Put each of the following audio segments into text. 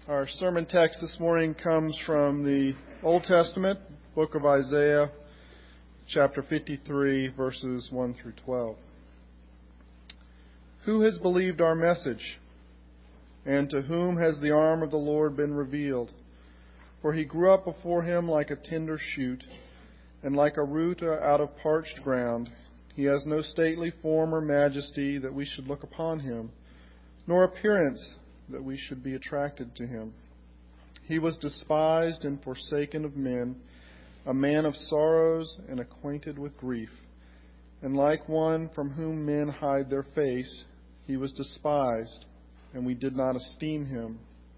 Our sermon text this morning comes from the Old Testament, book of Isaiah, chapter 53, verses 1 through 12. Who has believed our message? And to whom has the arm of the Lord been revealed? For he grew up before him like a tender shoot, and like a root out of parched ground. He has no stately form or majesty that we should look upon him, nor appearance that we should be attracted to him. He was despised and forsaken of men, a man of sorrows and acquainted with grief. And like one from whom men hide their face, he was despised, and we did not esteem him.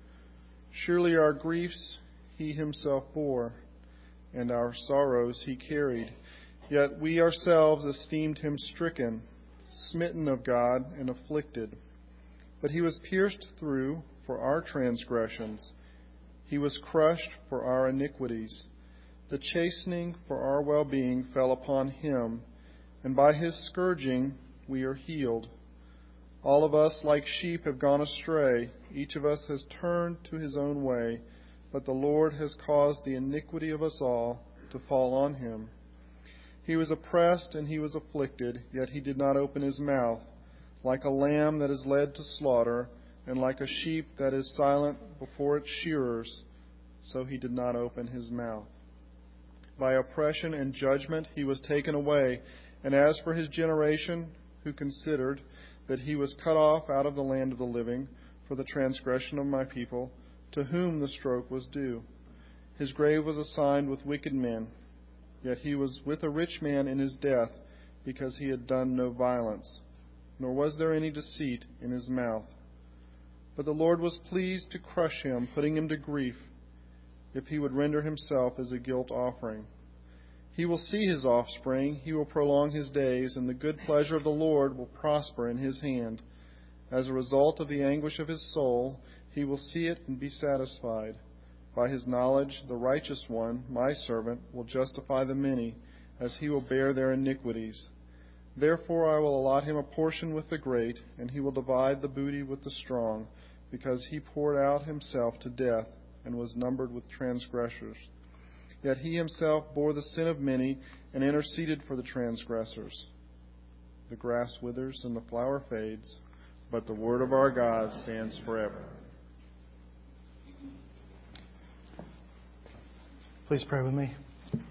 Surely our griefs he himself bore, and our sorrows he carried. Yet we ourselves esteemed him stricken, smitten of God, and afflicted. But he was pierced through for our transgressions. He was crushed for our iniquities. The chastening for our well-being fell upon him, and by his scourging we are healed. All of us like sheep have gone astray. Each of us has turned to his own way, but the Lord has caused the iniquity of us all to fall on him. He was oppressed and he was afflicted, yet he did not open his mouth. Like a lamb that is led to slaughter, and like a sheep that is silent before its shearers, so he did not open his mouth. By oppression and judgment he was taken away. And as for his generation, who considered that he was cut off out of the land of the living for the transgression of my people, to whom the stroke was due. His grave was assigned with wicked men, yet he was with a rich man in his death, because he had done no violence, nor was there any deceit in his mouth. But the Lord was pleased to crush him, putting him to grief, if he would render himself as a guilt offering. He will see his offspring, he will prolong his days, and the good pleasure of the Lord will prosper in his hand. As a result of the anguish of his soul, he will see it and be satisfied. By his knowledge, the righteous one, my servant, will justify the many, as he will bear their iniquities. Therefore I will allot him a portion with the great, and he will divide the booty with the strong, because he poured out himself to death and was numbered with transgressors. Yet he himself bore the sin of many and interceded for the transgressors. The grass withers and the flower fades, but the word of our God stands forever. Please pray with me.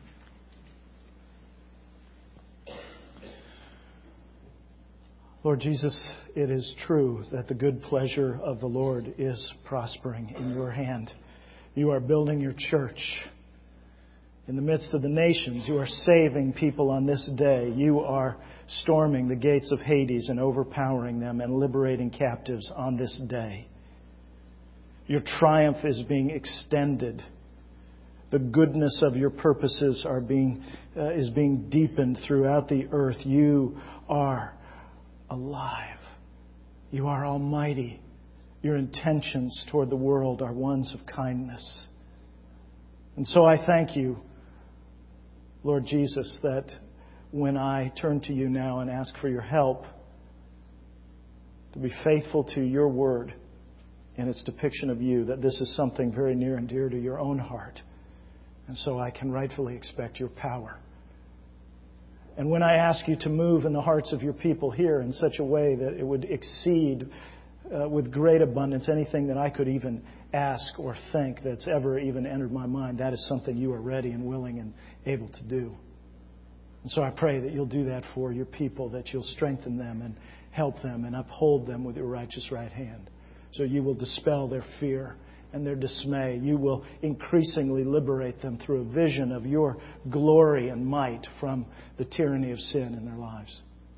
Lord Jesus, it is true that the good pleasure of the Lord is prospering in your hand. You are building your church in the midst of the nations. You are saving people on this day. You are storming the gates of Hades and overpowering them and liberating captives on this day. Your triumph is being extended. The goodness of your purposes is being deepened throughout the earth. You are alive. You are almighty. Your intentions toward the world are ones of kindness. And so I thank you, Lord Jesus, that when I turn to you now and ask for your help to be faithful to your word and its depiction of you, that this is something very near and dear to your own heart. And so I can rightfully expect your power. And when I ask you to move in the hearts of your people here in such a way that it would exceed with great abundance anything that I could even ask or think that's ever even entered my mind, that is something you are ready and willing and able to do. And so I pray that you'll do that for your people, that you'll strengthen them and help them and uphold them with your righteous right hand. So you will dispel their fear and their dismay. You will increasingly liberate them through a vision of your glory and might from the tyranny of sin in their lives.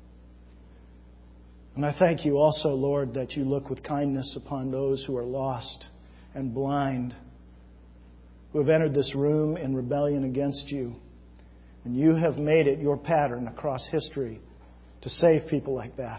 And I thank you also, Lord, that you look with kindness upon those who are lost and blind, who have entered this room in rebellion against you. And you have made it your pattern across history to save people like that.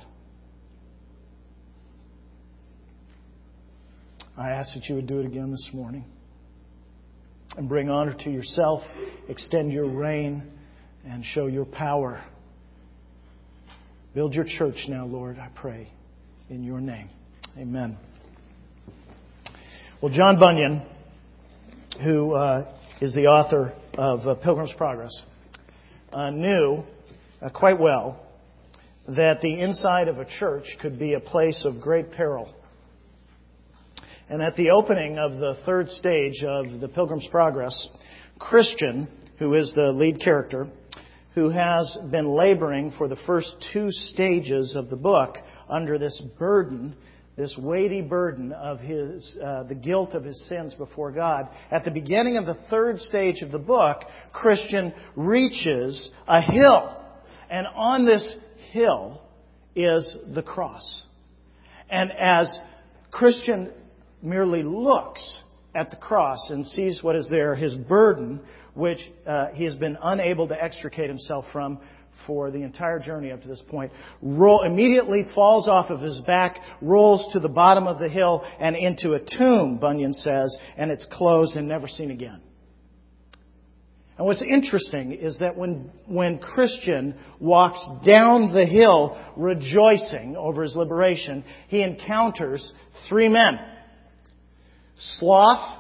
I ask that you would do it again this morning and bring honor to yourself, extend your reign, and show your power. Build your church now, Lord, I pray, in your name. Amen. Well, John Bunyan, who is the author of Pilgrim's Progress, knew quite well that the inside of a church could be a place of great peril. And at the opening of the third stage of the Pilgrim's Progress, Christian, who is the lead character, who has been laboring for the first two stages of the book under this burden, this weighty burden of the guilt of his sins before God. At the beginning of the third stage of the book, Christian reaches a hill. And on this hill is the cross. And as Christian merely looks at the cross and sees what is there, his burden, which he has been unable to extricate himself from for the entire journey up to this point, immediately falls off of his back, rolls to the bottom of the hill and into a tomb, Bunyan says, and it's closed and never seen again. And what's interesting is that when Christian walks down the hill rejoicing over his liberation, he encounters three men. Sloth,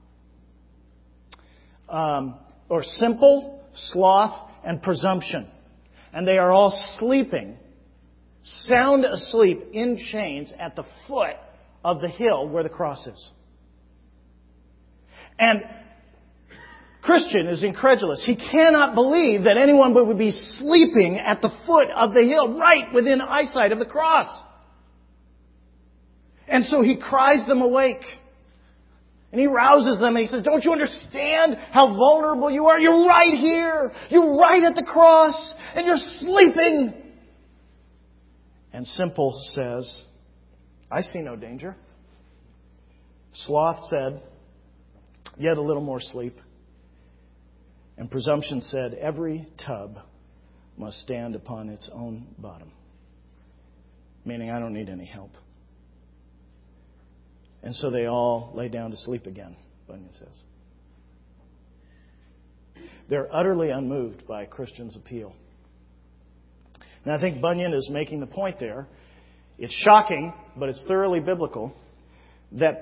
or simple, sloth, and presumption. And they are all sleeping, sound asleep in chains at the foot of the hill where the cross is. And Christian is incredulous. He cannot believe that anyone would be sleeping at the foot of the hill, right within eyesight of the cross. And so he cries them awake. And he rouses them and he says, don't you understand how vulnerable you are? You're right here. You're right at the cross. And you're sleeping. And Simple says, I see no danger. Sloth said, yet a little more sleep. And Presumption said, every tub must stand upon its own bottom. Meaning, I don't need any help. And so they all lay down to sleep again, Bunyan says. They're utterly unmoved by Christian's appeal. And I think Bunyan is making the point there. It's shocking, but it's thoroughly biblical, that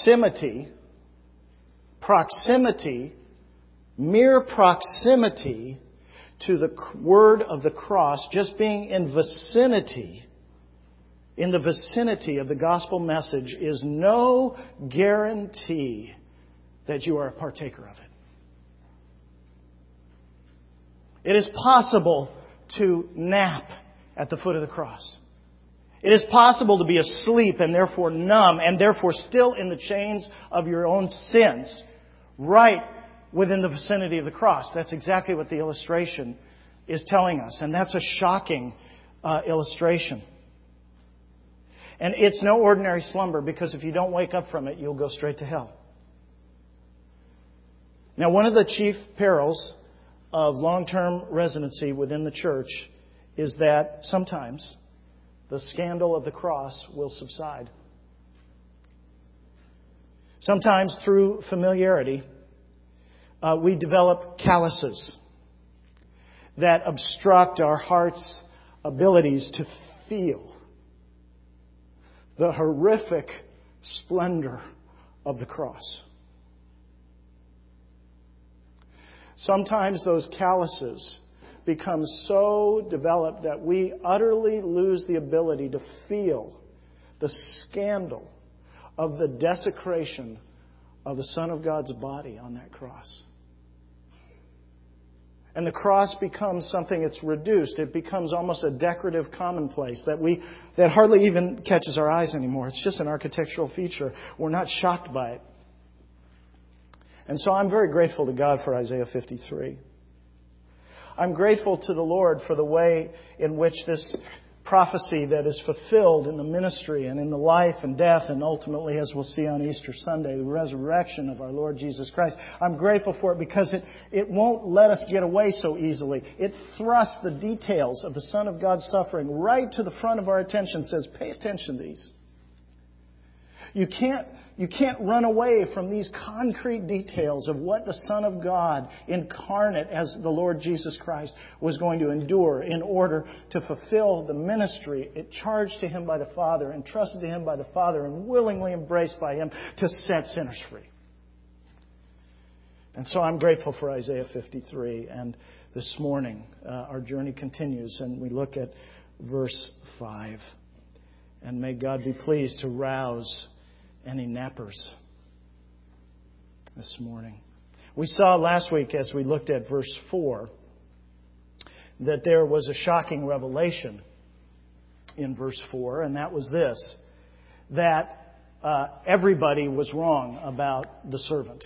mere proximity to the word of the cross, just being in the vicinity of the gospel message, is no guarantee that you are a partaker of it. It is possible to nap at the foot of the cross. It is possible to be asleep and therefore numb and therefore still in the chains of your own sins, right within the vicinity of the cross. That's exactly what the illustration is telling us. And that's a shocking illustration. And it's no ordinary slumber, because if you don't wake up from it, you'll go straight to hell. Now, one of the chief perils of long-term residency within the church is that sometimes the scandal of the cross will subside. Sometimes through familiarity, we develop calluses that obstruct our heart's abilities to feel the horrific splendor of the cross. Sometimes those calluses become so developed that we utterly lose the ability to feel the scandal of the desecration of the Son of God's body on that cross. And the cross becomes something that's reduced. It becomes almost a decorative commonplace that hardly even catches our eyes anymore. It's just an architectural feature. We're not shocked by it. And so I'm very grateful to God for Isaiah 53. I'm grateful to the Lord for the way in which this prophecy that is fulfilled in the ministry and in the life and death and ultimately, as we'll see on Easter Sunday, the resurrection of our Lord Jesus Christ. I'm grateful for it because it won't let us get away so easily. It thrusts the details of the Son of God's suffering right to the front of our attention, says, pay attention to these. You can't run away from these concrete details of what the Son of God, incarnate as the Lord Jesus Christ, was going to endure in order to fulfill the ministry it charged to Him by the Father, entrusted to Him by the Father, and willingly embraced by Him to set sinners free. And so I'm grateful for Isaiah 53. And this morning, our journey continues, and we look at verse 5. And may God be pleased to rouse any nappers this morning. We saw last week, as we looked at verse 4, that there was a shocking revelation in verse 4, and that was this, that everybody was wrong about the servant.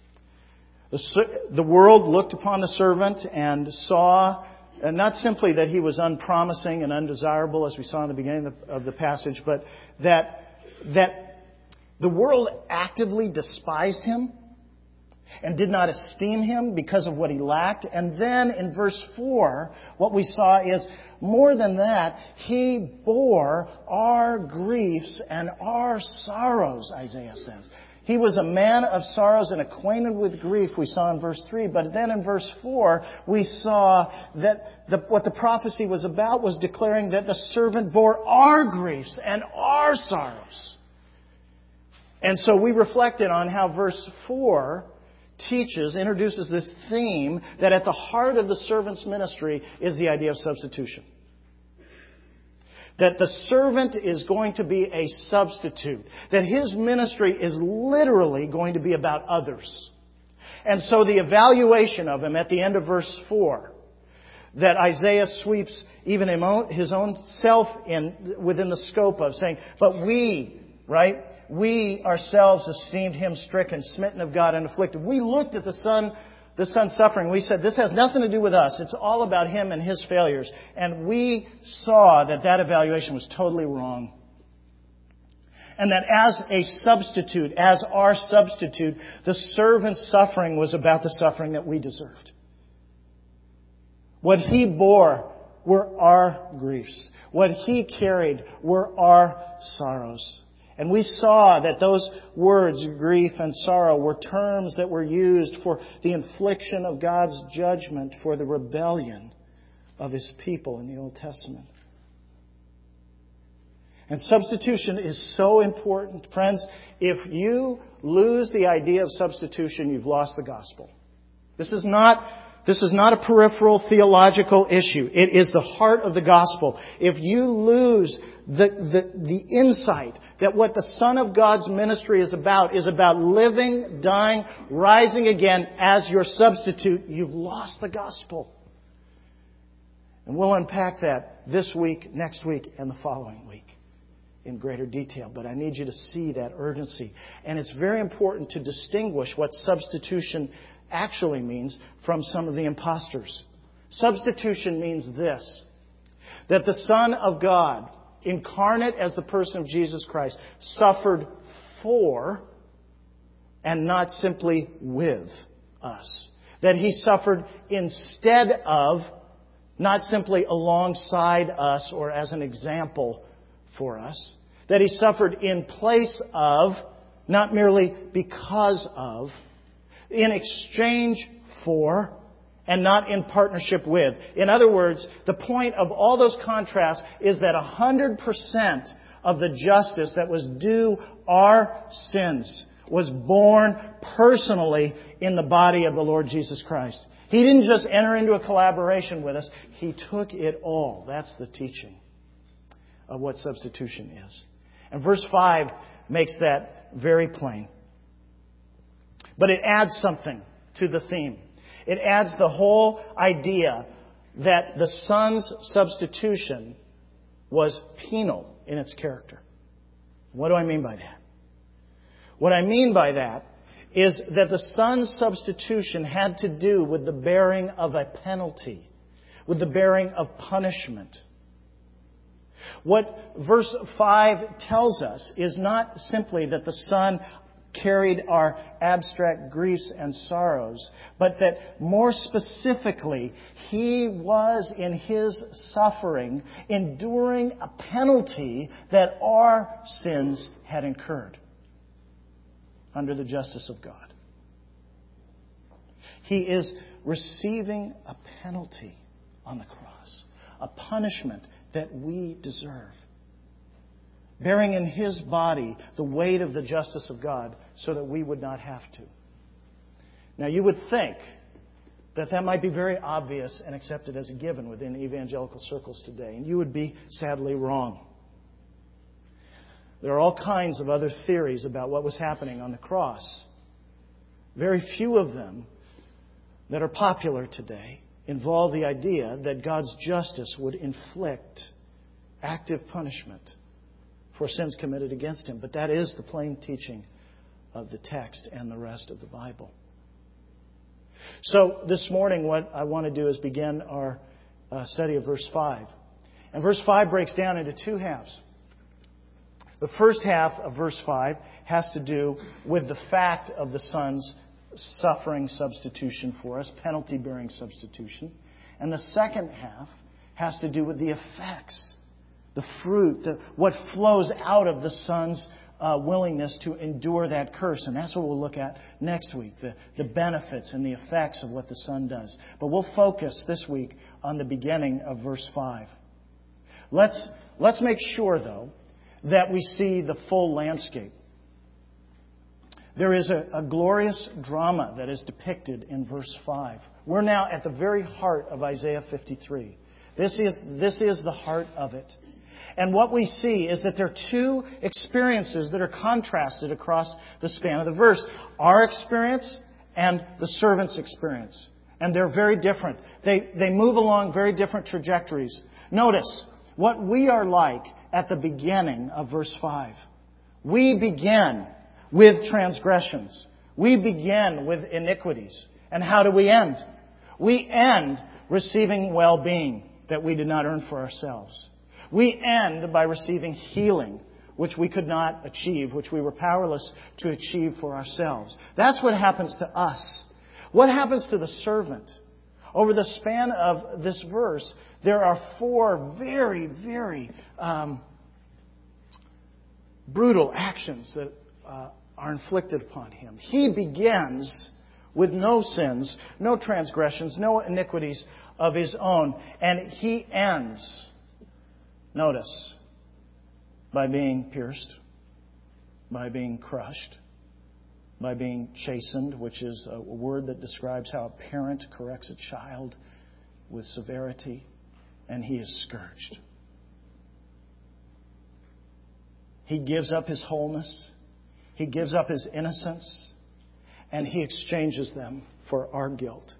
The world looked upon the servant and saw, and not simply that he was unpromising and undesirable, as we saw in the beginning of the passage, but that the world actively despised him and did not esteem him because of what he lacked. And then in verse 4, what we saw is, more than that, he bore our griefs and our sorrows, Isaiah says. He was a man of sorrows and acquainted with grief, we saw in verse 3. But then in verse 4, we saw that what the prophecy was about was declaring that the servant bore our griefs and our sorrows. And so we reflected on how verse 4 introduces this theme that at the heart of the servant's ministry is the idea of substitution. That the servant is going to be a substitute. That his ministry is literally going to be about others. And so the evaluation of him at the end of verse 4, that Isaiah sweeps even his own self within the scope of saying, but we, right? We ourselves esteemed him stricken, smitten of God, and afflicted. We looked at the Son's suffering. We said, this has nothing to do with us. It's all about him and his failures. And we saw that evaluation was totally wrong. And that as a substitute, as our substitute, the servant's suffering was about the suffering that we deserved. What he bore were our griefs. What he carried were our sorrows. And we saw that those words, grief and sorrow, were terms that were used for the infliction of God's judgment for the rebellion of His people in the Old Testament. And substitution is so important. Friends, if you lose the idea of substitution, you've lost the gospel. This is not a peripheral theological issue. It is the heart of the gospel. If you lose the insight that what the Son of God's ministry is about living, dying, rising again as your substitute, you've lost the gospel. And we'll unpack that this week, next week, and the following week in greater detail. But I need you to see that urgency. And it's very important to distinguish what substitution actually means from some of the imposters. Substitution means this, that the Son of God, incarnate as the person of Jesus Christ, suffered for and not simply with us. That He suffered instead of, not simply alongside us or as an example for us. That He suffered in place of, not merely because of, in exchange for, and not in partnership with. In other words, the point of all those contrasts is that 100% of the justice that was due our sins was borne personally in the body of the Lord Jesus Christ. He didn't just enter into a collaboration with us. He took it all. That's the teaching of what substitution is. And verse 5 makes that very plain. But it adds something to the theme. It adds the whole idea that the Son's substitution was penal in its character. What do I mean by that? What I mean by that is that the Son's substitution had to do with the bearing of a penalty, with the bearing of punishment. What verse 5 tells us is not simply that the Son carried our abstract griefs and sorrows, but that more specifically, He was in His suffering enduring a penalty that our sins had incurred. under the justice of God. He is receiving a penalty on the cross, a punishment that we deserve, bearing in His body the weight of the justice of God so that we would not have to. Now, you would think that might be very obvious and accepted as a given within evangelical circles today, and you would be sadly wrong. There are all kinds of other theories about what was happening on the cross. Very few of them that are popular today involve the idea that God's justice would inflict active punishment for sins committed against Him. But that is the plain teaching of the text and the rest of the Bible. So this morning what I want to do is begin our study of verse 5. And verse 5 breaks down into two halves. The first half of verse 5 has to do with the fact of the Son's suffering substitution for us, penalty-bearing substitution. And the second half has to do with the effects, the fruit, what flows out of the Son's willingness to endure that curse. And that's what we'll look at next week, the benefits and the effects of what the Son does. But we'll focus this week on the beginning of verse 5. Let's make sure, though, that we see the full landscape. There is a glorious drama that is depicted in verse 5. We're now at the very heart of Isaiah 53. This is the heart of it. And what we see is that there are two experiences that are contrasted across the span of the verse. Our experience and the servant's experience. And they're very different. They move along very different trajectories. Notice what we are like at the beginning of verse 5. We begin with transgressions. We begin with iniquities. And how do we end? We end receiving well-being that we did not earn for ourselves. We end by receiving healing, which we could not achieve, which we were powerless to achieve for ourselves. That's what happens to us. What happens to the servant? Over the span of this verse, there are four very, very brutal actions that are inflicted upon him. He begins with no sins, no transgressions, no iniquities of his own. And he ends, notice, by being pierced, by being crushed, by being chastened, which is a word that describes how a parent corrects a child with severity, and he is scourged. He gives up his wholeness, he gives up his innocence, and he exchanges them for our guilt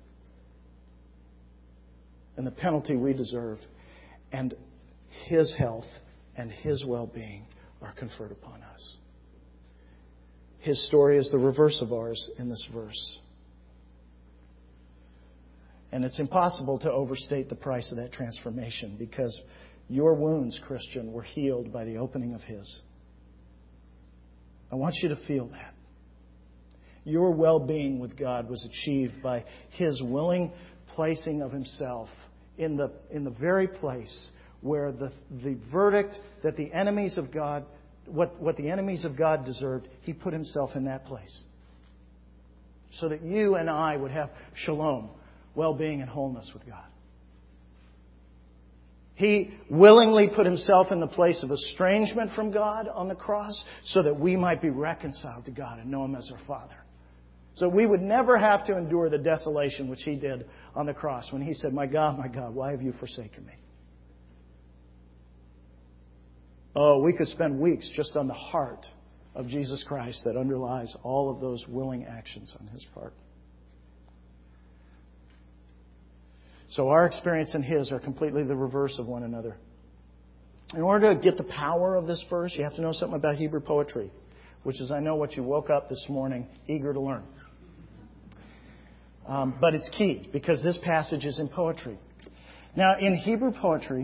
and the penalty we deserve. And his health and his well-being are conferred upon us. His story is the reverse of ours in this verse. And it's impossible to overstate the price of that transformation, because your wounds, Christian, were healed by the opening of His. I want you to feel that. Your well-being with God was achieved by His willing placing of Himself in the very place where the verdict that the enemies of God, what the enemies of God deserved, He put Himself in that place. So that you and I would have shalom, well-being and wholeness with God. He willingly put Himself in the place of estrangement from God on the cross so that we might be reconciled to God and know Him as our Father. So we would never have to endure the desolation which He did on the cross when He said, my God, why have you forsaken me? Oh, we could spend weeks just on the heart of Jesus Christ that underlies all of those willing actions on His part. So our experience and His are completely the reverse of one another. In order to get the power of this verse, you have to know something about Hebrew poetry, which is, I know, what you woke up this morning eager to learn. But it's key, because this passage is in poetry. Now, in Hebrew poetry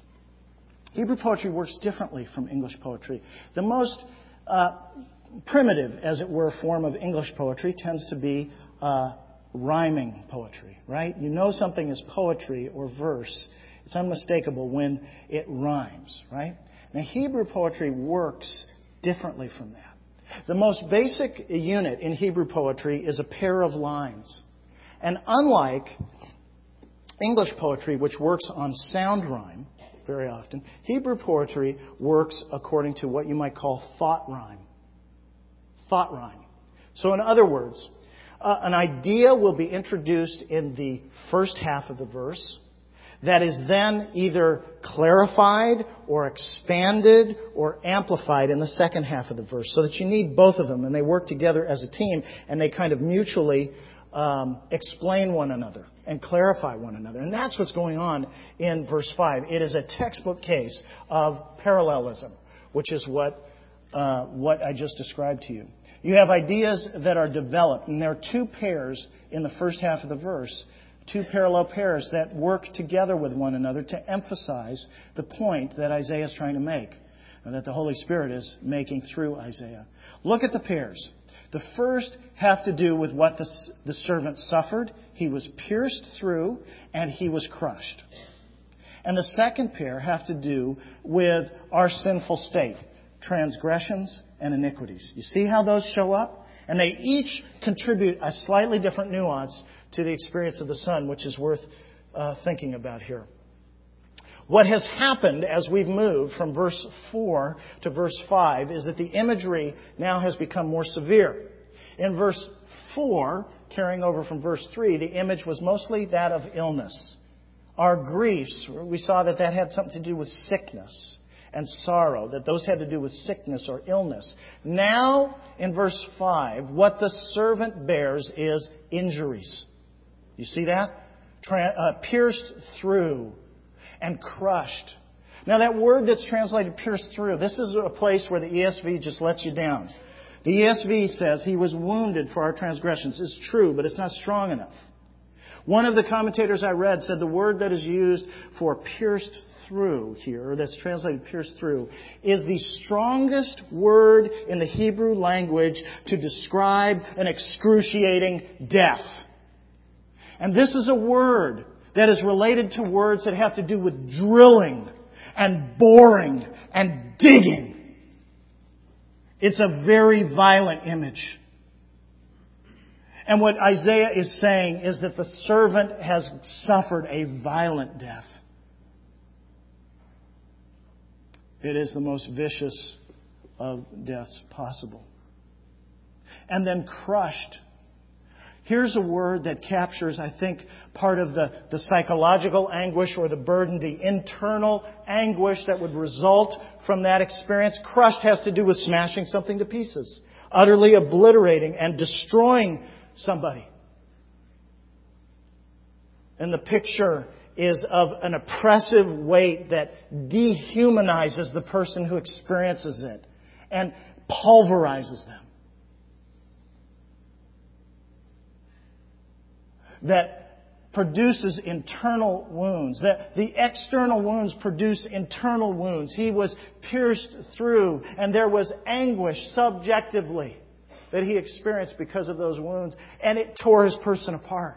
works differently from English poetry. The most primitive, as it were, form of English poetry tends to be rhyming poetry, right? You know something is poetry or verse. It's unmistakable when it rhymes, right? Now, Hebrew poetry works differently from that. The most basic unit in Hebrew poetry is a pair of lines. And unlike English poetry, which works on sound rhyme very often, Hebrew poetry works according to what you might call thought rhyme. Thought rhyme. So in other words, an idea will be introduced in the first half of the verse that is then either clarified or expanded or amplified in the second half of the verse. So that you need both of them, and they work together as a team, and they kind of mutually explain one another and clarify one another. And that's what's going on in verse 5. It is a textbook case of parallelism, which is what I just described to you. You have ideas that are developed, and there are two pairs in the first half of the verse, two parallel pairs that work together with one another to emphasize the point that Isaiah is trying to make, and that the Holy Spirit is making through Isaiah. Look at the pairs. The first have to do with what the servant suffered. He was pierced through and he was crushed. And the second pair have to do with our sinful state, transgressions and iniquities. You see how those show up? And they each contribute a slightly different nuance to the experience of the Son, which is worth thinking about here. What has happened as we've moved from verse 4 to verse 5 is that the imagery now has become more severe. In verse 4, carrying over from verse 3, the image was mostly that of illness. Our griefs, we saw that had something to do with sickness and sorrow, that those had to do with sickness or illness. Now, in verse 5, what the servant bears is injuries. You see that? Pierced through and crushed. Now that word that's translated pierced through, this is a place where the ESV just lets you down. The ESV says he was wounded for our transgressions. It's true, but it's not strong enough. One of the commentators I read said the word that is used for pierced through here, or that's translated pierced through, is the strongest word in the Hebrew language to describe an excruciating death. And this is a word that is related to words that have to do with drilling and boring and digging. It's a very violent image. And what Isaiah is saying is that the servant has suffered a violent death. It is the most vicious of deaths possible. And then crushed. Here's a word that captures, I think, part of the psychological anguish or the burden, the internal anguish that would result from that experience. Crushed has to do with smashing something to pieces, utterly obliterating and destroying somebody. And the picture is of an oppressive weight that dehumanizes the person who experiences it and pulverizes them. That produces internal wounds. That the external wounds produce internal wounds. He was pierced through, and there was anguish subjectively that he experienced because of those wounds, and it tore his person apart.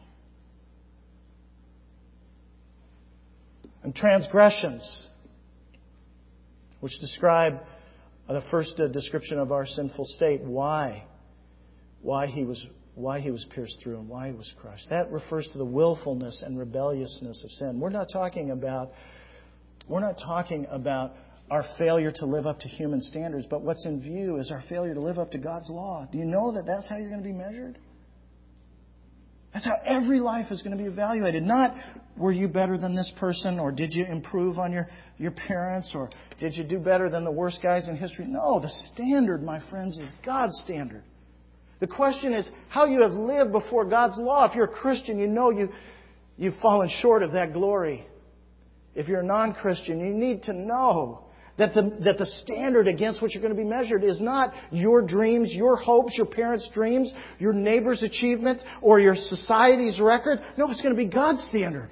And transgressions, which describe the first description of our sinful state, why he was pierced through and why he was crushed. That refers to the willfulness and rebelliousness of sin. We're not talking about our failure to live up to human standards, but what's in view is our failure to live up to God's law. Do you know that that's how you're going to be measured? That's how every life is going to be evaluated. Not, were you better than this person, or did you improve on your parents, or did you do better than the worst guys in history? No, the standard, my friends, is God's standard. The question is how you have lived before God's law. If you're a Christian, you know you've fallen short of that glory. If you're a non-Christian, you need to know that the standard against which you're going to be measured is not your dreams, your hopes, your parents' dreams, your neighbor's achievement, or your society's record. No, it's going to be God's standard.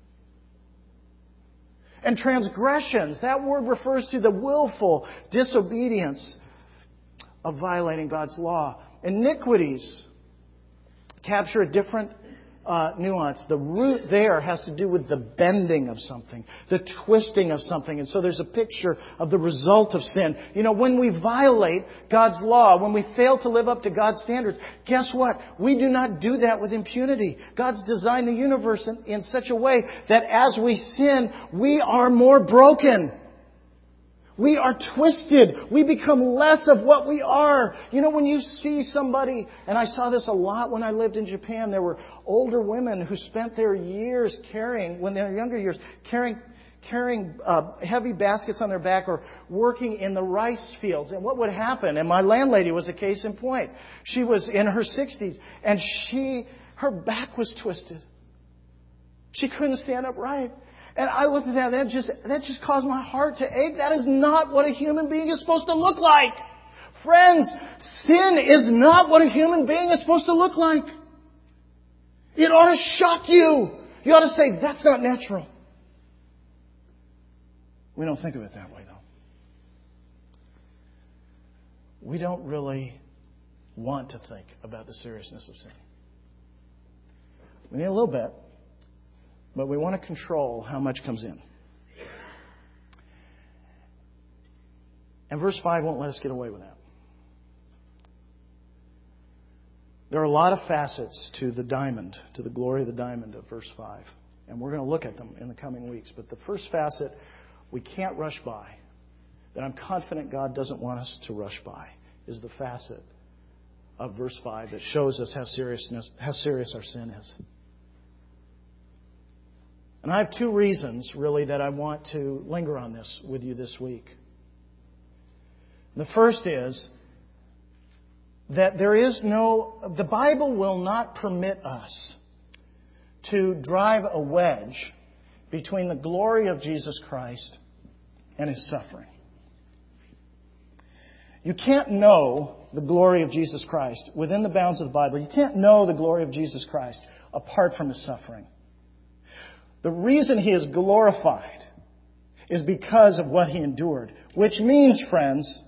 And transgressions, that word refers to the willful disobedience of violating God's law. Iniquities capture a different nuance. The root there has to do with the bending of something, the twisting of something. And so there's a picture of the result of sin. You know, when we violate God's law, when we fail to live up to God's standards, guess what? We do not do that with impunity. God's designed the universe in such a way that as we sin, we are more broken. We are twisted. We become less of what we are. You know, when you see somebody, and I saw this a lot when I lived in Japan, there were older women who spent their years carrying, when they were younger years, carrying heavy baskets on their back or working in the rice fields. And what would happen? And my landlady was a case in point. She was in her 60s, and her back was twisted. She couldn't stand upright. And I looked at that, that just caused my heart to ache. That is not what a human being is supposed to look like. Friends, sin is not what a human being is supposed to look like. It ought to shock you. You ought to say, that's not natural. We don't think of it that way, though. We don't really want to think about the seriousness of sin. We need a little bit. But we want to control how much comes in. And verse 5 won't let us get away with that. There are a lot of facets to the diamond, to the glory of the diamond of verse 5. And we're going to look at them in the coming weeks. But the first facet we can't rush by, that I'm confident God doesn't want us to rush by, is the facet of verse 5 that shows us how serious our sin is. And I have two reasons, really, that I want to linger on this with you this week. The first is that the Bible will not permit us to drive a wedge between the glory of Jesus Christ and His suffering. You can't know the glory of Jesus Christ within the bounds of the Bible. You can't know the glory of Jesus Christ apart from His suffering. The reason He is glorified is because of what He endured, which means, friends,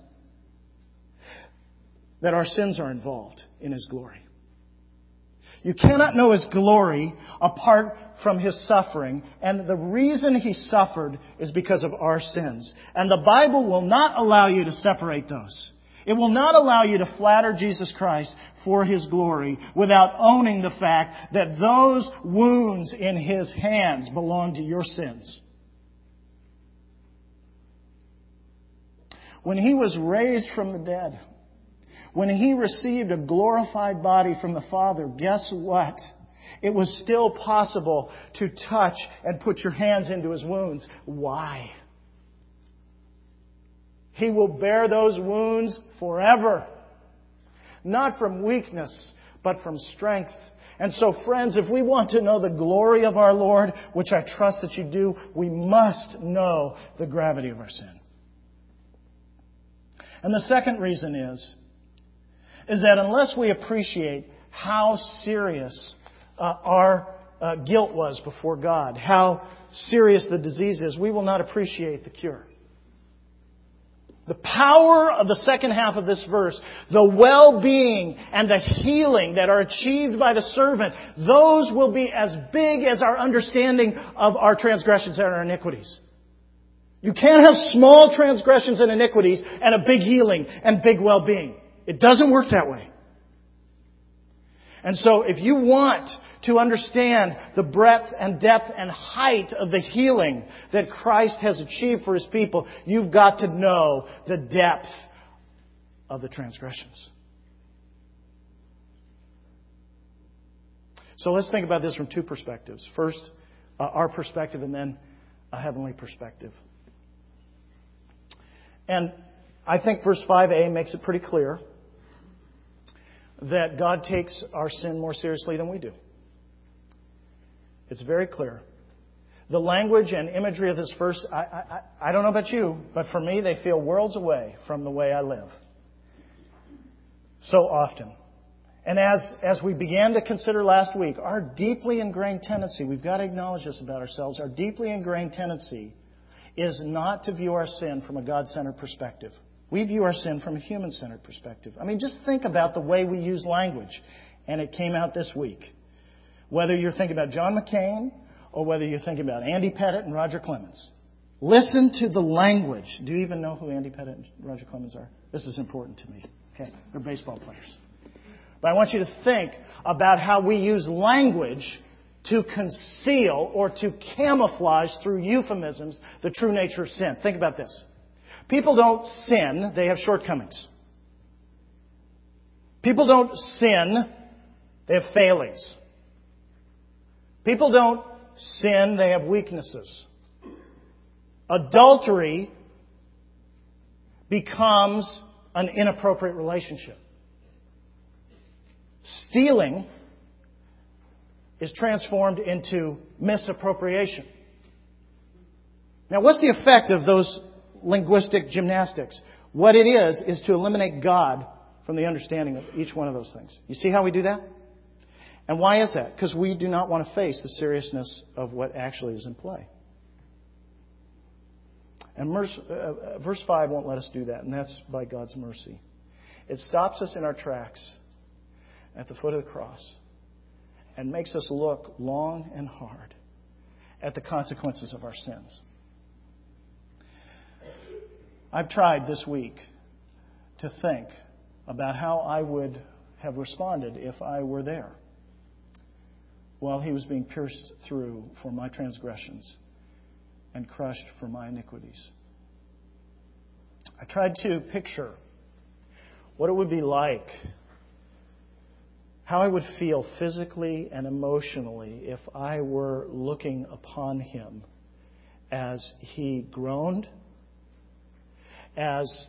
that our sins are involved in His glory. You cannot know His glory apart from His suffering, and the reason He suffered is because of our sins. And the Bible will not allow you to separate those. It will not allow you to flatter Jesus Christ for His glory without owning the fact that those wounds in His hands belong to your sins. When He was raised from the dead, when He received a glorified body from the Father, guess what? It was still possible to touch and put your hands into His wounds. Why? He will bear those wounds forever. Not from weakness, but from strength. And so, friends, if we want to know the glory of our Lord, which I trust that you do, we must know the gravity of our sin. And the second reason is that unless we appreciate how serious our guilt was before God, how serious the disease is, we will not appreciate the cure. The power of the second half of this verse, the well-being and the healing that are achieved by the servant, those will be as big as our understanding of our transgressions and our iniquities. You can't have small transgressions and iniquities and a big healing and big well-being. It doesn't work that way. And so if you want to understand the breadth and depth and height of the healing that Christ has achieved for His people, you've got to know the depth of the transgressions. So let's think about this from two perspectives. First, our perspective, and then a heavenly perspective. And I think verse 5a makes it pretty clear that God takes our sin more seriously than we do. It's very clear. The language and imagery of this verse, I don't know about you, but for me, they feel worlds away from the way I live. So often. And as we began to consider last week, our deeply ingrained tendency, we've got to acknowledge this about ourselves, our deeply ingrained tendency is not to view our sin from a God-centered perspective. We view our sin from a human-centered perspective. I mean, just think about the way we use language. And it came out this week. Whether you're thinking about John McCain or whether you're thinking about Andy Pettit and Roger Clemens. Listen to the language. Do you even know who Andy Pettit and Roger Clemens are? This is important to me. Okay, they're baseball players. But I want you to think about how we use language to conceal or to camouflage through euphemisms the true nature of sin. Think about this. People don't sin, they have shortcomings. People don't sin, they have failings. People don't sin, they have weaknesses. Adultery becomes an inappropriate relationship. Stealing is transformed into misappropriation. Now, what's the effect of those linguistic gymnastics? What it is to eliminate God from the understanding of each one of those things. You see how we do that? And why is that? Because we do not want to face the seriousness of what actually is in play. And verse 5 won't let us do that, and that's by God's mercy. It stops us in our tracks at the foot of the cross and makes us look long and hard at the consequences of our sins. I've tried this week to think about how I would have responded if I were there while He was being pierced through for my transgressions and crushed for my iniquities. I tried to picture what it would be like, how I would feel physically and emotionally if I were looking upon Him as He groaned, as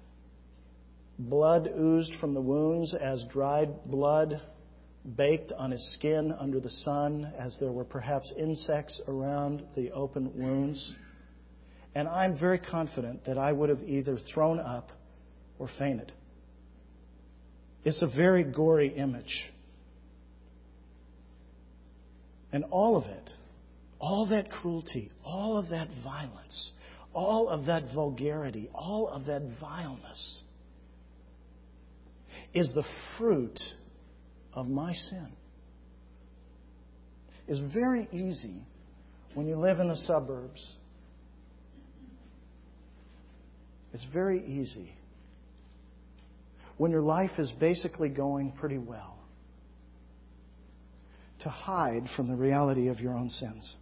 blood oozed from the wounds, as dried blood baked on His skin under the sun, as there were perhaps insects around the open wounds. And I'm very confident that I would have either thrown up or fainted. It's a very gory image. And all of it, all that cruelty, all of that violence, all of that vulgarity, all of that vileness is the fruit of my sin. It's very easy when you live in the suburbs. It's very easy when your life is basically going pretty well to hide from the reality of your own sins,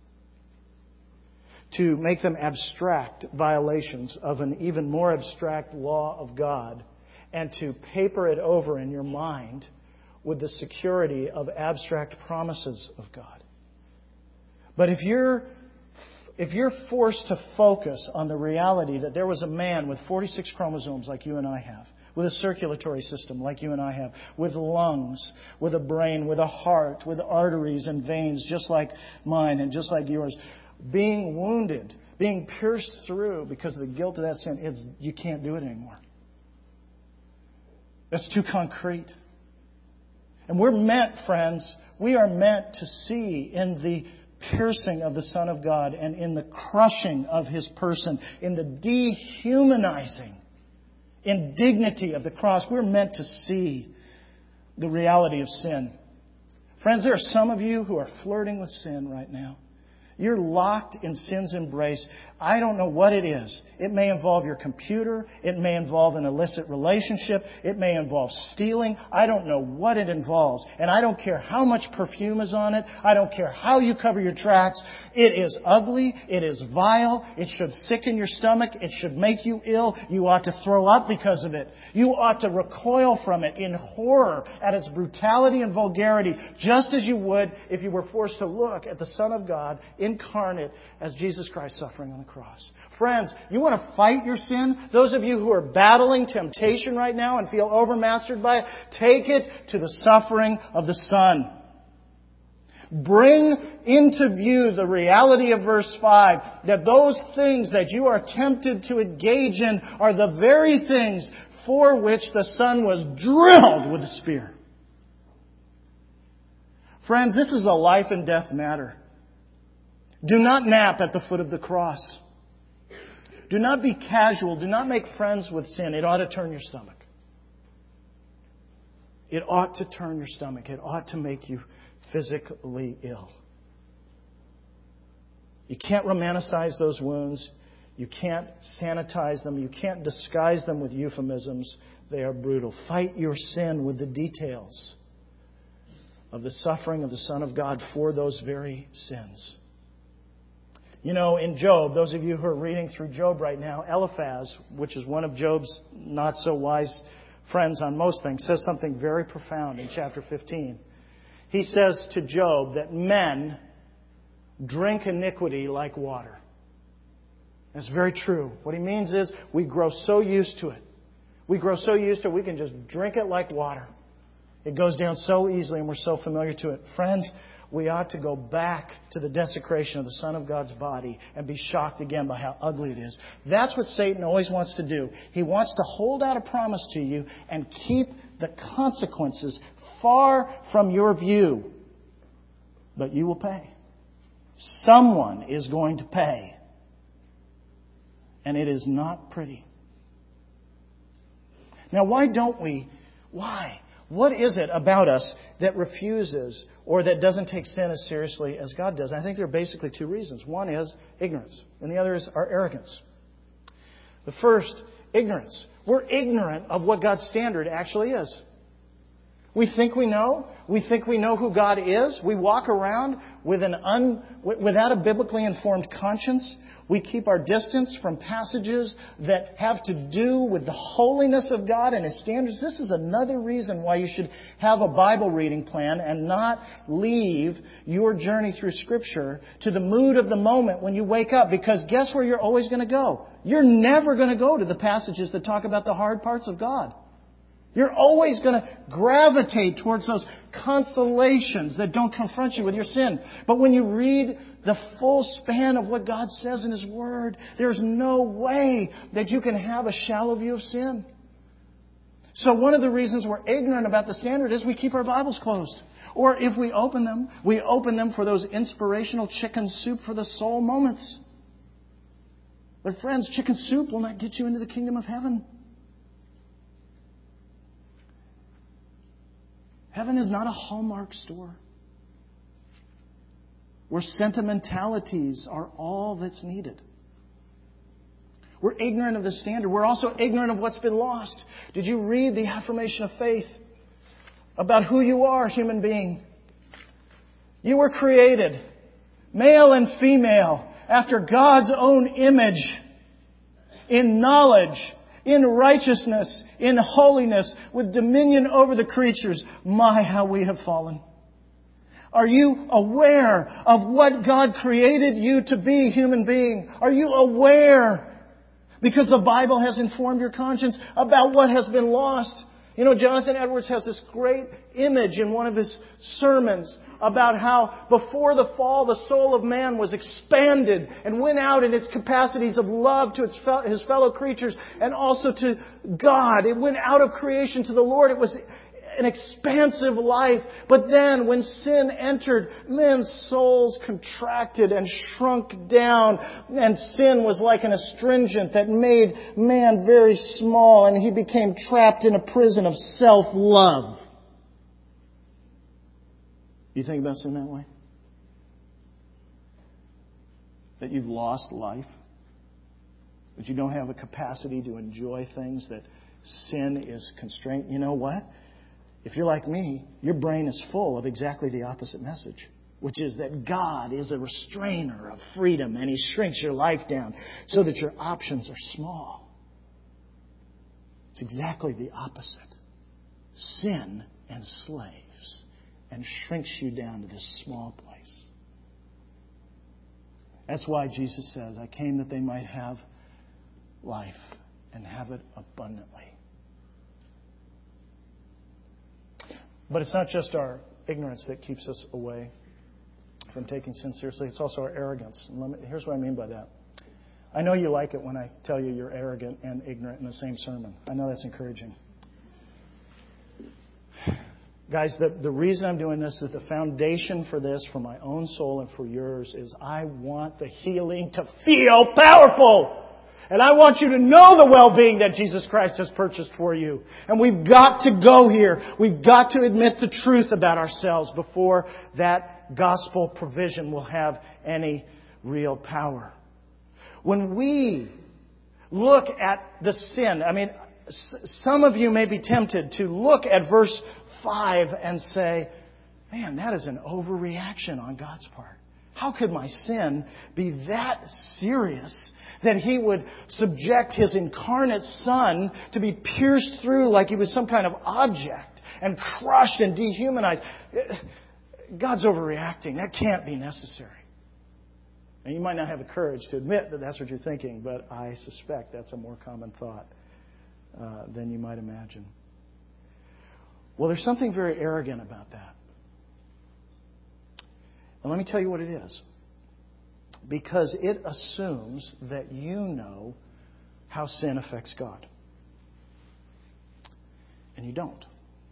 to make them abstract violations of an even more abstract law of God, and to paper it over in your mind with the security of abstract promises of God. But if you're forced to focus on the reality that there was a man with 46 chromosomes like you and I have, with a circulatory system like you and I have, with lungs, with a brain, with a heart, with arteries and veins just like mine and just like yours, being wounded, being pierced through because of the guilt of that sin, you can't do it anymore. That's too concrete. And we're meant, friends, we are meant to see in the piercing of the Son of God and in the crushing of His person, in the dehumanizing indignity of the cross, we're meant to see the reality of sin. Friends, there are some of you who are flirting with sin right now. You're locked in sin's embrace. I don't know what it is. It may involve your computer. It may involve an illicit relationship. It may involve stealing. I don't know what it involves. And I don't care how much perfume is on it. I don't care how you cover your tracks. It is ugly. It is vile. It should sicken your stomach. It should make you ill. You ought to throw up because of it. You ought to recoil from it in horror at its brutality and vulgarity, just as you would if you were forced to look at the Son of God incarnate as Jesus Christ suffering on the cross. Friends, you want to fight your sin? Those of you who are battling temptation right now and feel overmastered by it, take it to the suffering of the Son. Bring into view the reality of verse 5, that those things that you are tempted to engage in are the very things for which the Son was drilled with a spear. Friends, this is a life and death matter. Do not nap at the foot of the cross. Do not be casual. Do not make friends with sin. It ought to turn your stomach. It ought to turn your stomach. It ought to make you physically ill. You can't romanticize those wounds. You can't sanitize them. You can't disguise them with euphemisms. They are brutal. Fight your sin with the details of the suffering of the Son of God for those very sins. You know, in Job, those of you who are reading through Job right now, Eliphaz, which is one of Job's not-so-wise friends on most things, says something very profound in chapter 15. He says to Job that men drink iniquity like water. That's very true. What he means is we grow so used to it. We grow so used to it, we can just drink it like water. It goes down so easily and we're so familiar to it. Friends, we ought to go back to the desecration of the Son of God's body and be shocked again by how ugly it is. That's what Satan always wants to do. He wants to hold out a promise to you and keep the consequences far from your view. But you will pay. Someone is going to pay. And it is not pretty. Now, why don't we? Why? What is it about us that refuses or that doesn't take sin as seriously as God does? I think there are basically two reasons. One is ignorance, and the other is our arrogance. The first, ignorance. We're ignorant of what God's standard actually is. We think we know. We think we know who God is. We walk around without a biblically informed conscience. We keep our distance from passages that have to do with the holiness of God and His standards. This is another reason why you should have a Bible reading plan and not leave your journey through Scripture to the mood of the moment when you wake up. Because guess where you're always going to go? You're never going to go to the passages that talk about the hard parts of God. You're always going to gravitate towards those consolations that don't confront you with your sin. But when you read the full span of what God says in His Word, there's no way that you can have a shallow view of sin. So one of the reasons we're ignorant about the standard is we keep our Bibles closed. Or if we open them for those inspirational chicken soup for the soul moments. But friends, chicken soup will not get you into the kingdom of heaven. Heaven is not a Hallmark store where sentimentalities are all that's needed. We're ignorant of the standard. We're also ignorant of what's been lost. Did you read the affirmation of faith about who you are, human being? You were created, male and female, after God's own image, in knowledge, in righteousness, in holiness, with dominion over the creatures. My, how we have fallen. Are you aware of what God created you to be, human being? Are you aware? Because the Bible has informed your conscience about what has been lost. You know, Jonathan Edwards has this great image in one of his sermons about how before the fall, the soul of man was expanded and went out in its capacities of love to his fellow creatures and also to God. It went out of creation to the Lord. It was an expansive life. But then when sin entered, men's souls contracted and shrunk down. And sin was like an astringent that made man very small. And he became trapped in a prison of self-love. You think about sin that way? That you've lost life? That you don't have a capacity to enjoy things? That sin is constraint? You know what? If you're like me, your brain is full of exactly the opposite message, which is that God is a restrainer of freedom and He shrinks your life down so that your options are small. It's exactly the opposite. Sin enslaves and shrinks you down to this small place. That's why Jesus says, I came that they might have life and have it abundantly. But it's not just our ignorance that keeps us away from taking sin seriously. It's also our arrogance. And here's what I mean by that. I know you like it when I tell you you're arrogant and ignorant in the same sermon. I know that's encouraging. Guys, the reason I'm doing this is the foundation for this, for my own soul and for yours, is I want the healing to feel powerful. And I want you to know the well-being that Jesus Christ has purchased for you. And we've got to go here. We've got to admit the truth about ourselves before that gospel provision will have any real power. When we look at the sin, some of you may be tempted to look at verse 5 and say, man, that is an overreaction on God's part. How could my sin be that serious that He would subject His incarnate Son to be pierced through like He was some kind of object and crushed and dehumanized? God's overreacting. That can't be necessary. And you might not have the courage to admit that that's what you're thinking, but I suspect that's a more common thought than you might imagine. Well, there's something very arrogant about that. And let me tell you what it is. Because it assumes that you know how sin affects God. And you don't.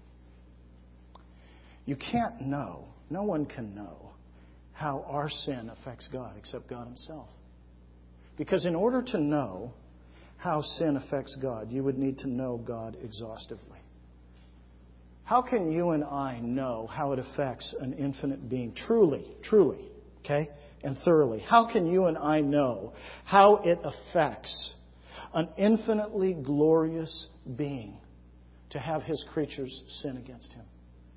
You can't know. No one can know how our sin affects God except God Himself. Because in order to know how sin affects God, you would need to know God exhaustively. How can you and I know how it affects an infinite being truly, okay, and thoroughly? How can you and I know how it affects an infinitely glorious being to have his creatures sin against Him?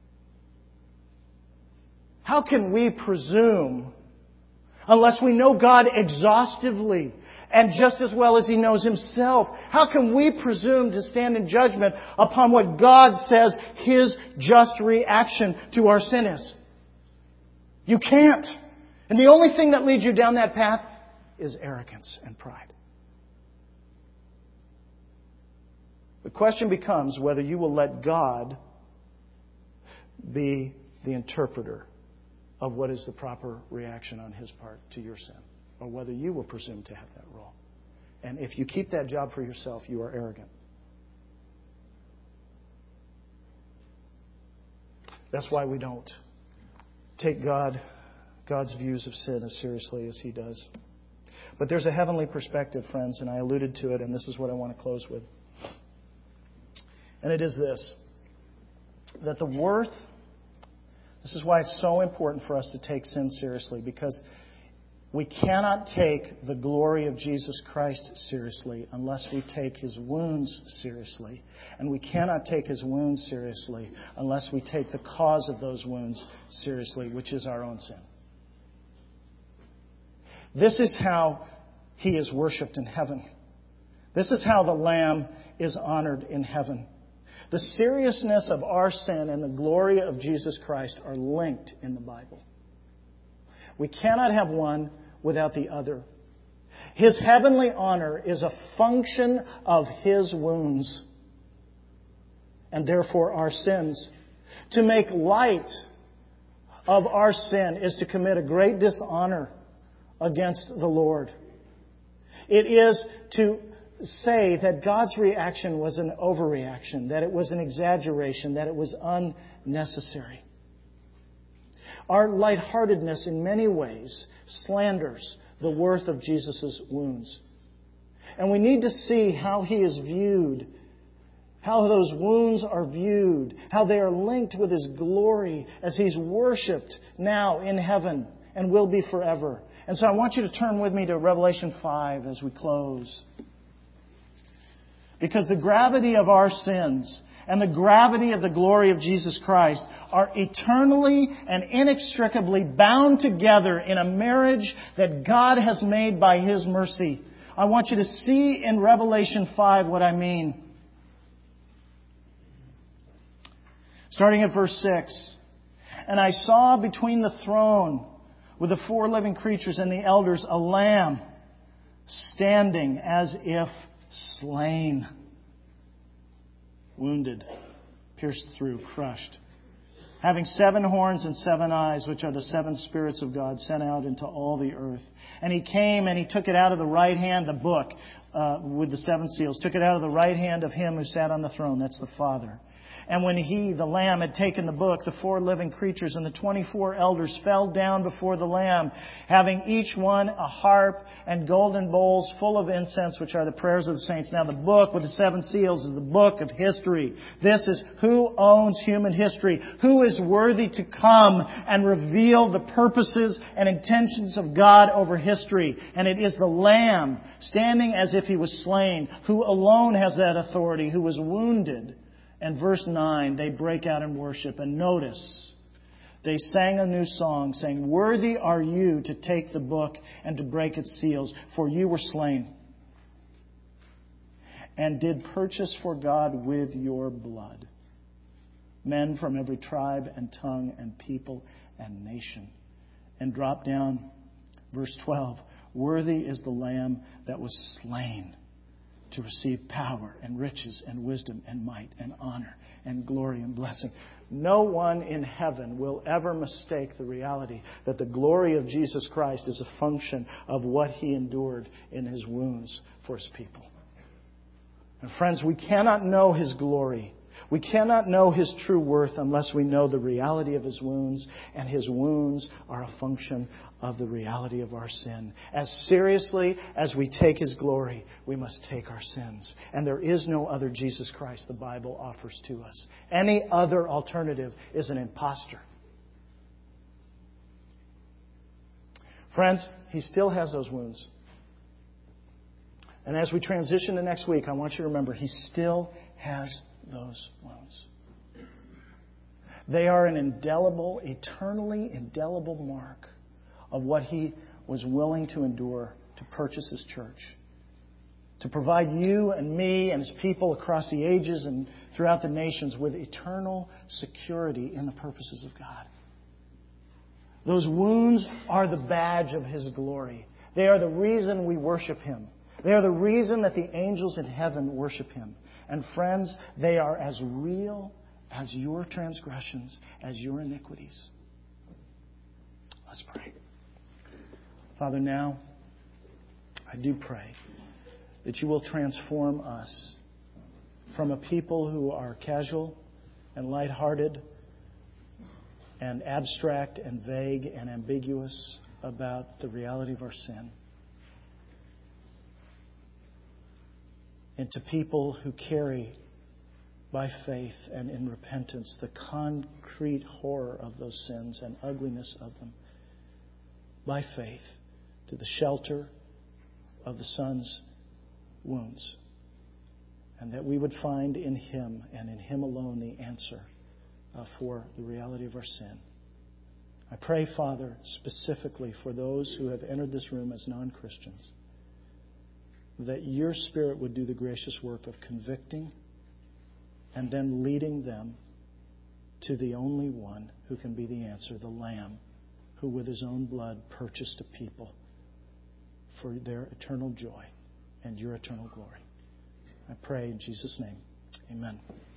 How can we presume, unless we know God exhaustively and just as well as He knows Himself, how can we presume to stand in judgment upon what God says His just reaction to our sin is? You can't. And the only thing that leads you down that path is arrogance and pride. The question becomes whether you will let God be the interpreter of what is the proper reaction on His part to your sin, or whether you will presume to have that role. And if you keep that job for yourself, you are arrogant. That's why we don't take God's views of sin as seriously as He does. But there's a heavenly perspective, friends, and I alluded to it, and this is what I want to close with. And it is this, that the worth, this is why it's so important for us to take sin seriously, because we cannot take the glory of Jesus Christ seriously unless we take His wounds seriously. And we cannot take His wounds seriously unless we take the cause of those wounds seriously, which is our own sin. This is how He is worshipped in heaven. This is how the Lamb is honored in heaven. The seriousness of our sin and the glory of Jesus Christ are linked in the Bible. We cannot have one without the other. His heavenly honor is a function of His wounds, and therefore our sins. To make light of our sin is to commit a great dishonor against the Lord. It is to say that God's reaction was an overreaction, that it was an exaggeration, that it was unnecessary. Our lightheartedness in many ways slanders the worth of Jesus' wounds. And we need to see how He is viewed, how those wounds are viewed, how they are linked with His glory as He's worshipped now in heaven and will be forever. And so I want you to turn with me to Revelation 5 as we close. Because the gravity of our sins and the gravity of the glory of Jesus Christ are eternally and inextricably bound together in a marriage that God has made by His mercy. I want you to see in Revelation 5 what I mean. Starting at verse 6. And I saw between the throne with the 4 living creatures and the elders a lamb standing as if slain, wounded, pierced through, crushed, having 7 horns and 7 eyes, which are the 7 spirits of God sent out into all the earth. And He came and He took it out of the right hand, the book with the 7 seals, took it out of the right hand of Him who sat on the throne. That's the Father. And when He, the Lamb, had taken the book, the 4 living creatures and the 24 elders fell down before the Lamb, having each one a harp and golden bowls full of incense, which are the prayers of the saints. Now the book with the 7 seals is the book of history. This is who owns human history, who is worthy to come and reveal the purposes and intentions of God over history. And it is the Lamb, standing as if He was slain, who alone has that authority, who was wounded. And verse 9, they break out in worship. And notice, they sang a new song, saying, "Worthy are you to take the book and to break its seals, for you were slain, and did purchase for God with your blood men from every tribe and tongue and people and nation." And drop down, verse 12, "Worthy is the Lamb that was slain to receive power and riches and wisdom and might and honor and glory and blessing." No one in heaven will ever mistake the reality that the glory of Jesus Christ is a function of what He endured in His wounds for His people. And friends, we cannot know His glory. We cannot know His true worth unless we know the reality of His wounds, and His wounds are a function of the reality of our sin. As seriously as we take His glory, we must take our sins. And there is no other Jesus Christ the Bible offers to us. Any other alternative is an impostor. Friends, He still has those wounds. And as we transition to next week, I want you to remember, He still has those wounds. They are an indelible, eternally indelible mark of what He was willing to endure to purchase His church, to provide you and me and His people across the ages and throughout the nations with eternal security in the purposes of God. Those wounds are the badge of His glory. They are the reason we worship Him. They are the reason that the angels in heaven worship Him. And friends, they are as real as your transgressions, as your iniquities. Let's pray. Father, now I do pray that You will transform us from a people who are casual and lighthearted and abstract and vague and ambiguous about the reality of our sin, into people who carry by faith and in repentance the concrete horror of those sins and ugliness of them, by faith, to the shelter of the Son's wounds. And that we would find in Him and in Him alone the answer for the reality of our sin. I pray, Father, specifically for those who have entered this room as non-Christians, that Your Spirit would do the gracious work of convicting and then leading them to the only one who can be the answer, the Lamb, who with His own blood purchased a people for their eternal joy and Your eternal glory. I pray in Jesus' name. Amen.